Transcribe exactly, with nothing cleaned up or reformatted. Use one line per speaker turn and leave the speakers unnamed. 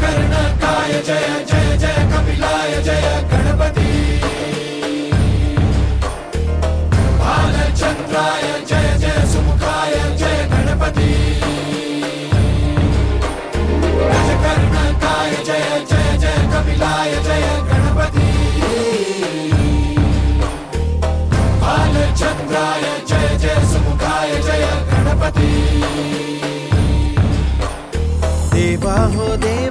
गजकर्णकाय जय जय जय कपिलाय जय गणपति बालचंद्राय जय जय सुमुखाय जय गणपति गजकर्णकाय जय जय जय कपिलाय जय गणपति बालचंद्राय जय जय सुमुखाय जय गणपति
देवा हो देवा